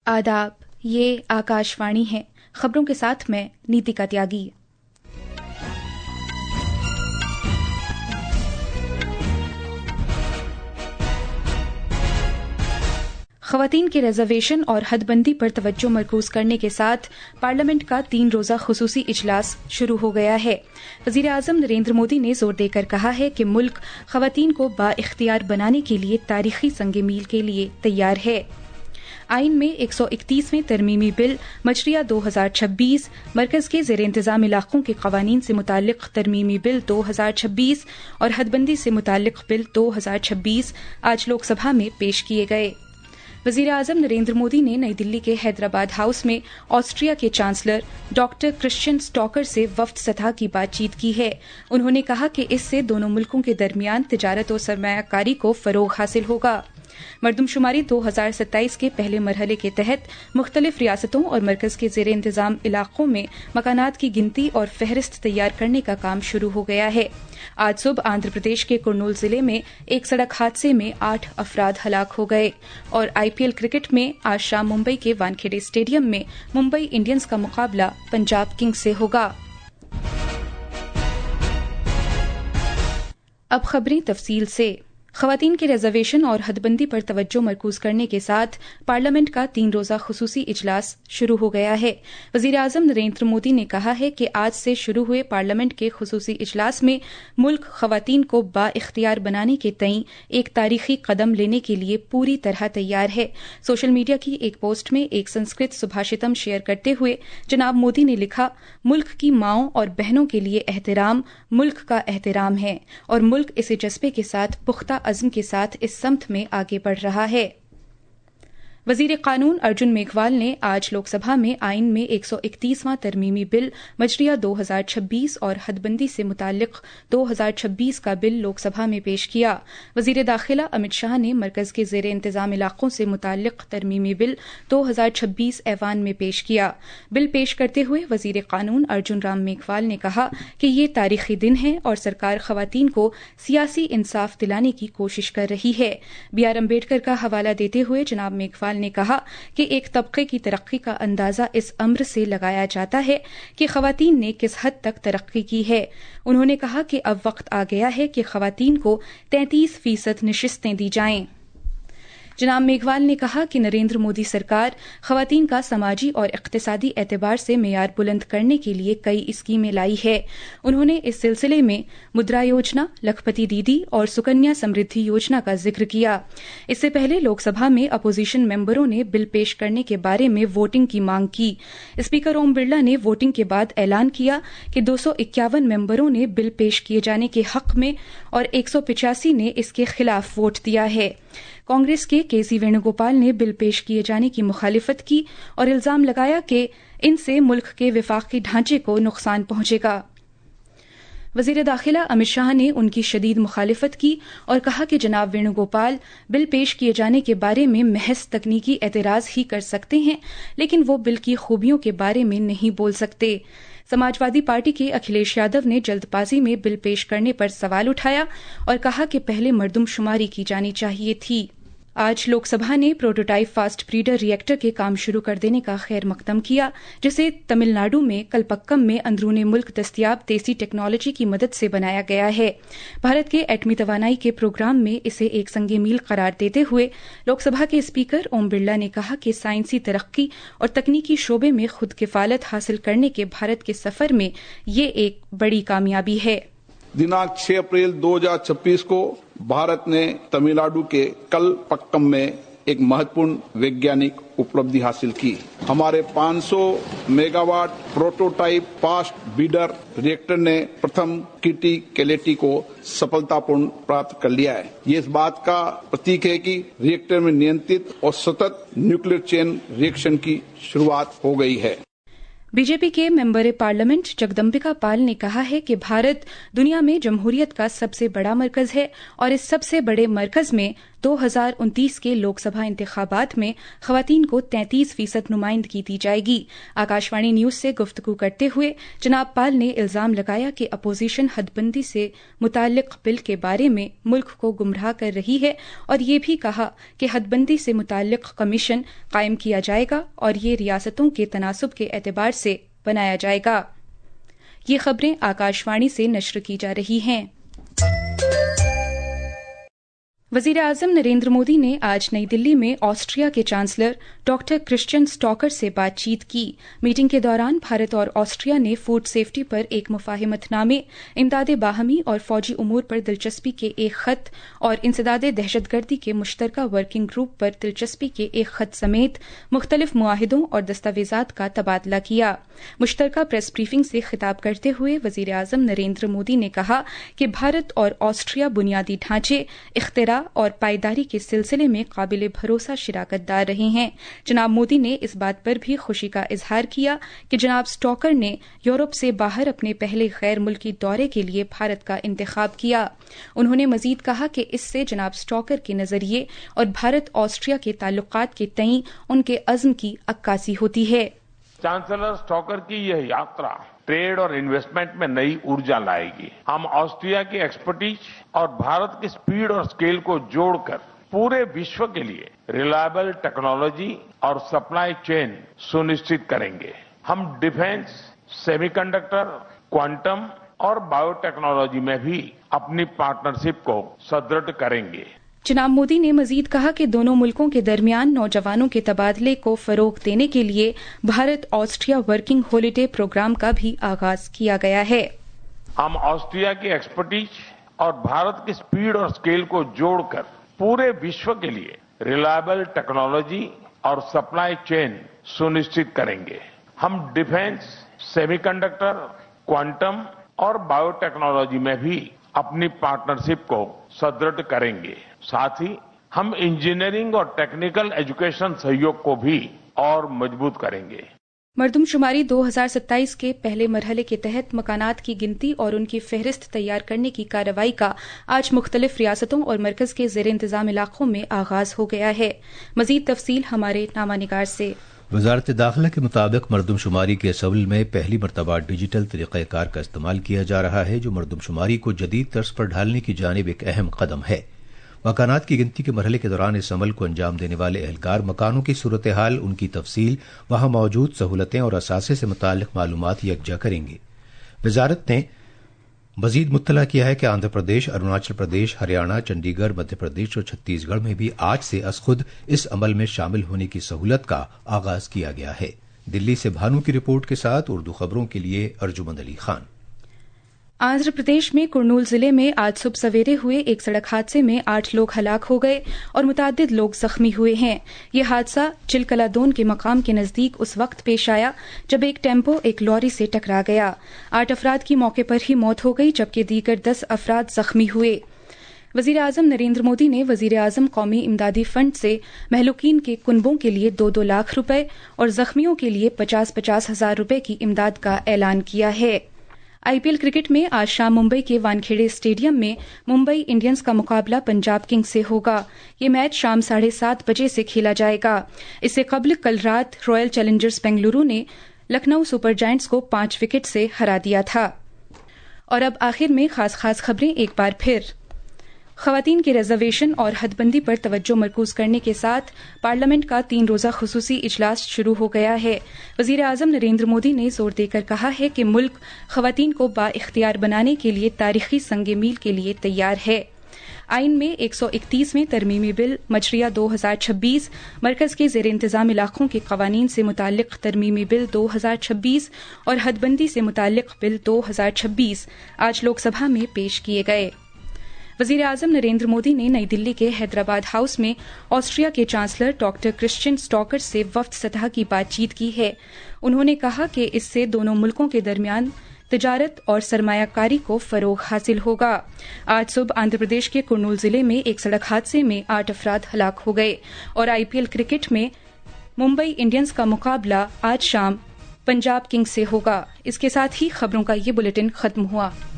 आदाब, ये आकाशवाणी है। खबरों के साथ मैं नीतिका त्यागी। ख़वातीन के रिजर्वेशन और हदबंदी पर तवज्जो मरकूज करने के साथ पार्लियामेंट का 3 रोज़ा खुसूसी इजलास शुरू हो गया है। वज़ीर आज़म नरेंद्र मोदी ने जोर देकर कहा है कि मुल्क ख़वातीन को बाइख्तियार बनाने के लिए तारीखी संग मील के लिए तैयार है। आइन में 131वें तरमीमी बिल मजरिया 2026, मरकज़ के ज़ेर इंतज़ाम इलाक़ों के क़वानीन से मुताल्लिक़ तरमीमी बिल 2026 और हदबंदी से मुताल्लिक़ बिल 2026 आज लोकसभा में पेश किए गए। वज़ीर आज़म नरेंद्र मोदी ने नई दिल्ली के हैदराबाद हाउस में ऑस्ट्रिया के चांसलर डॉक्टर क्रिश्चियन स्टॉकर से वफ्द सतह की बातचीत की है। उन्होंने कहा कि इससे दोनों मुल्कों के दरमियान तिजारत और सरमायाकारी को फ़रोग़ हासिल होगा। मरदमशुमारी 2027 के पहले मरहले के तहत मुख्तलिफ रियासतों और मरकज़ के ज़ेर इंतज़ाम इलाक़ों में मकानात की गिनती और फहरिस्त तैयार करने का काम शुरू हो गया है। आज सुबह आंध्र प्रदेश के कुर्नूल जिले में एक सड़क हादसे में 8 अफराद हलाक हो गए और IPL क्रिकेट में आज शाम मुंबई के वानखेड़े स्टेडियम में मुंबई इंडियंस का मुकाबला पंजाब किंग्स से होगा। अब खबरें तफसील से। ख़वातीन के रिजर्वेशन और हदबंदी पर तवज्जो मरकूज करने के साथ पार्लियामेंट का 3 रोज़ा खुसूसी इजलास शुरू हो गया है। वज़ीर आज़म नरेंद्र मोदी ने कहा है कि आज से शुरू हुए पार्लियामेंट के खुसूसी इजलास में मुल्क ख़वातीन को बाइख्तियार बनाने के तईं एक तारीखी कदम लेने के लिए पूरी तरह तैयार है। सोशल मीडिया की एक पोस्ट में एक संस्कृत सुभाषितम शेयर करते हुए जनाब मोदी ने लिखा, मुल्क की माओं और बहनों के लिए एहतराम मुल्क का एहतराम है और मुल्क इसे जज्बे के साथ पुख्ता अज़्म के साथ इस समत में आगे बढ़ रहा है। वज़ीर कानून अर्जुन मेघवाल ने आज लोकसभा में आइन में 131वां तरमीमी बिल मजरिया 2026 और हदबंदी से मुताल्लिक़ 2026 का बिल लोकसभा में पेश किया। वज़ीर दाखिला अमित शाह ने मरकज़ के ज़ेर इंतज़ाम इलाक़ों से मुताल्लिक़ तरमीमी बिल 2026 ऐवान में पेश किया। बिल पेश करते हुए वज़ीर कानून अर्जुन राम मेघवाल ने कहा कि ये तारीखी दिन है और सरकार ख़वातीन को सियासी इंसाफ दिलाने की कोशिश कर रही है। BR अम्बेडकर का हवाला देते हुए जनाब मेघवाल ने कहा कि एक तबके की तरक्की का अंदाजा इस अम्र से लगाया जाता है कि ख़वातीन ने किस हद तक तरक्की की है। उन्होंने कहा कि अब वक्त आ गया है कि ख़वातीन को 33% नशिस्तें दी जाएं। जनाब मेघवाल ने कहा कि नरेंद्र मोदी सरकार ख़वातीन का समाजी और इक़्तिसादी एतबार से मेयार बुलंद करने के लिए कई स्कीमें लाई है। उन्होंने इस सिलसिले में मुद्रा योजना, लखपति दीदी और सुकन्या समृद्धि योजना का जिक्र किया। इससे पहले लोकसभा में अपोजिशन मेंबरों ने बिल पेश करने के बारे में वोटिंग की मांग की। स्पीकर ओम बिरला ने वोटिंग के बाद ऐलान किया कि 251 मेंबरों ने बिल पेश किए जाने के हक में और 185 ने इसके खिलाफ वोट दिया है। कांग्रेस के KC वेणुगोपाल ने बिल पेश किए जाने की मुखालिफत की और इल्जाम लगाया कि इनसे मुल्क के विफाकी ढांचे को नुकसान पहुंचेगा। वज़ीर दाखिला अमित शाह ने उनकी शदीद मुखालिफत की और कहा कि जनाब वेणुगोपाल बिल पेश किए जाने के बारे में महज तकनीकी एतराज़ ही कर सकते हैं, लेकिन वो बिल की खूबियों के बारे में नहीं बोल सकते। समाजवादी पार्टी के अखिलेश यादव ने जल्दबाजी में बिल पेश करने पर सवाल उठाया और कहा कि पहले मरदमशुमारी की जानी चाहिए थी। आज लोकसभा ने प्रोटोटाइप फास्ट ब्रीडर रिएक्टर के काम शुरू कर देने का खैर मकदम किया, जिसे तमिलनाडु में कलपक्कम में अंदरूनी मुल्क दस्तयाब देसी टेक्नोलॉजी की मदद से बनाया गया है। भारत के एटमी तवानाई के प्रोग्राम में इसे एक संगे मील करार देते हुए लोकसभा के स्पीकर ओम बिरला ने कहा कि साइंसी तरक्की और तकनीकी शोबे में खुद किफालत हासिल करने के भारत के सफर में ये एक बड़ी कामयाबी है। दिनांक 6 अप्रैल 2026 को भारत ने तमिलनाडु के कलपक्कम में एक महत्वपूर्ण वैज्ञानिक उपलब्धि हासिल की। हमारे 500 megawatt prototype fast breeder reactor ने प्रथम किटी कैलेटी को सफलतापूर्ण प्राप्त कर लिया है। ये इस बात का प्रतीक है कि रिएक्टर में नियंत्रित और सतत न्यूक्लियर चेन रिएक्शन की शुरुआत हो गई है। बीजेपी के मेंबर पार्लियामेंट जगदम्बिका पाल ने कहा है कि भारत दुनिया में जमहूरियत का सबसे बड़ा मरकज है और इस सबसे बड़े मरकज में 2029 کے لوک سبھا انتخابات میں خواتین کو 33% نمائندگی دی جائے گی۔ آکاشوانی نیوز سے گفتگو کرتے ہوئے جناب پال نے الزام لگایا کہ اپوزیشن حد بندی سے متعلق بل کے بارے میں ملک کو گمراہ کر رہی ہے، اور یہ بھی کہا کہ حد بندی سے متعلق کمیشن قائم کیا جائے گا اور یہ ریاستوں کے تناسب کے اعتبار سے بنایا جائے گا۔ یہ خبریں آکاشوانی سے نشر کی جا رہی ہیں۔ وزیر اعظم نریندر مودی نے آج نئی دلی میں آسٹریا کے چانسلر ڈاکٹر کرسچن اسٹاکر سے بات چیت کی۔ میٹنگ کے دوران بھارت اور آسٹریا نے فوڈ سیفٹی پر ایک مفاہمت نامے، امداد باہمی اور فوجی امور پر دلچسپی کے ایک خط اور انسداد دہشت گردی کے مشترکہ ورکنگ گروپ پر دلچسپی کے ایک خط سمیت مختلف معاہدوں اور دستاویزات کا تبادلہ کیا۔ مشترکہ پریس بریفنگ سے خطاب کرتے ہوئے وزیر اعظم نریندر مودی نے کہا کہ بھارت اور آسٹریا بنیادی ڈھانچے، اختراع اور پائیداری کے سلسلے میں قابل بھروسہ شراکت دار رہے ہیں۔ جناب مودی نے اس بات پر بھی خوشی کا اظہار کیا کہ جناب اسٹاکر نے یورپ سے باہر اپنے پہلے غیر ملکی دورے کے لیے بھارت کا انتخاب کیا۔ انہوں نے مزید کہا کہ اس سے جناب اسٹاکر کے نظریے اور بھارت آسٹریا کے تعلقات کے تئیں ان کے عزم کی عکاسی ہوتی ہے۔ چانسلر اسٹاکر کی یہ یاترا ٹریڈ اور انویسٹمنٹ میں نئی ارجا لائے گی۔ ہم آسٹریا کی ایکسپرٹیز اور بھارت کی سپیڈ اور اسکیل کو جوڑ کر پورے وشو کے لیے ریلائبل ٹیکنالوجی اور سپلائی چین سنشچت کریں گے۔ ہم ڈیفنس، سیمی کنڈکٹر، کوانٹم اور بایو ٹیکنالوجی میں بھی اپنی پارٹنرشپ کو سدرڑھ کریں گے۔ جناب مودی نے مزید کہا کہ دونوں ملکوں کے درمیان نوجوانوں کے تبادلے کو فروغ دینے کے لیے Bharat Austria working holiday programme کا بھی آغاز کیا گیا ہے۔ ہم آسٹریا کی ایکسپرٹیز اور بھارت کی سپیڈ اور اسکیل کو جوڑ کر پورے وشو کے لیے ریلائبل ٹیکنالوجی اور سپلائی چین سنشچت کریں گے۔ ہم ڈیفنس، سیمی کنڈکٹر، کوانٹم اور بایو ٹیکنالوجی میں بھی اپنی پارٹنرشپ کو سدرڑھ کریں گے۔ ساتھ ہی ہم انجینئرنگ اور ٹیکنیکل ایجوکیشن سہیوگ کو بھی اور مضبوط کریں گے۔ مردم شماری 2027 کے پہلے مرحلے کے تحت مکانات کی گنتی اور ان کی فہرست تیار کرنے کی کارروائی کا آج مختلف ریاستوں اور مرکز کے زیر انتظام علاقوں میں آغاز ہو گیا ہے۔ مزید تفصیل ہمارے نامہ نگار سے۔ وزارت داخلہ کے مطابق مردم شماری کے سول میں پہلی مرتبہ ڈیجیٹل طریقہ کار کا استعمال کیا جا رہا ہے، جو مردم شماری کو جدید طرز پر ڈھالنے کی جانب ایک اہم قدم ہے۔ مکانات کی گنتی کے مرحلے کے دوران اس عمل کو انجام دینے والے اہلکار مکانوں کی صورتحال، ان کی تفصیل، وہاں موجود سہولتیں اور اثاثے سے متعلق معلومات یکجا کریں گے۔ وزارت نے مزید مطلع کیا ہے کہ آندھرا پردیش، اروناچل پردیش، ہریانہ، چنڈی گڑھ، مدھیہ پردیش اور چھتیس گڑھ میں بھی آج سے از خود اس عمل میں شامل ہونے کی سہولت کا آغاز کیا گیا ہے۔ دلی سے بھانو کی رپورٹ کے ساتھ اردو خبروں کے لیے ارجمند علی خان۔ آندھرا پردیش میں کرنول ضلع میں آج صبح سویرے ہوئے ایک سڑک حادثے میں 8 لوگ ہلاک ہو گئے اور متعدد لوگ زخمی ہوئے ہیں۔ یہ حادثہ چلکلا دون کے مقام کے نزدیک اس وقت پیش آیا جب ایک ٹیمپو ایک لوری سے ٹکرا گیا۔ 8 افراد کی موقع پر ہی موت ہو گئی جبکہ دیگر 10 افراد زخمی ہوئے۔ وزیر اعظم نریندر مودی نے وزیر اعظم قومی امدادی فنڈ سے مہلوکین کے کنبوں کے لیے 2-2 لاکھ روپے اور زخمیوں کے لیے 50-50 ہزار روپے کی امداد کا اعلان کیا ہے۔ آئی پی ایل کرکٹ میں آج شام ممبئی کے وانکھیڑے اسٹیڈیم میں ممبئی انڈینز کا مقابلہ پنجاب کنگز سے ہوگا۔ یہ میچ شام 7:30 بجے سے کھیلا جائے گا۔ اس سے قبل کل رات رائل چیلنجرز بنگلورو نے لکھنؤ سپر جائنٹس کو 5 وکٹ سے ہرا دیا تھا۔ اور اب آخر میں خاص خبریں ایک بار پھر۔ خواتین کے ریزرویشن اور حد بندی پر توجہ مرکوز کرنے کے ساتھ پارلیمنٹ کا 3 روزہ خصوصی اجلاس شروع ہو گیا ہے۔ وزیر اعظم نریندر مودی نے زور دے کر کہا ہے کہ ملک خواتین کو با اختیار بنانے کے لیے تاریخی سنگ میل کے لیے تیار ہے۔ آئین میں 131ویں ترمیمی بل مجریہ 2026، مرکز کے زیر انتظام علاقوں کے قوانین سے متعلق ترمیمی بل 2026 اور حد بندی سے متعلق بل 2026 آج لوک سبھا میں پیش کیے گئے۔ وزیر اعظم نریندر مودی نے نئی دلی کے حیدرآباد ہاؤس میں آسٹریا کے چانسلر ڈاکٹر کرسچن اسٹاکر سے وفد سطح کی بات چیت کی ہے۔ انہوں نے کہا کہ اس سے دونوں ملکوں کے درمیان تجارت اور سرمایہ کاری کو فروغ حاصل ہوگا۔ آج صبح آندھرا پردیش کے کرنول ضلع میں ایک سڑک حادثے میں 8 افراد ہلاک ہو گئے اور آئی پی ایل کرکٹ میں ممبئی انڈینز کا مقابلہ آج شام پنجاب کنگز سے ہوگا۔ اس کے ساتھ ہی خبروں کا یہ بلیٹن ختم ہوا۔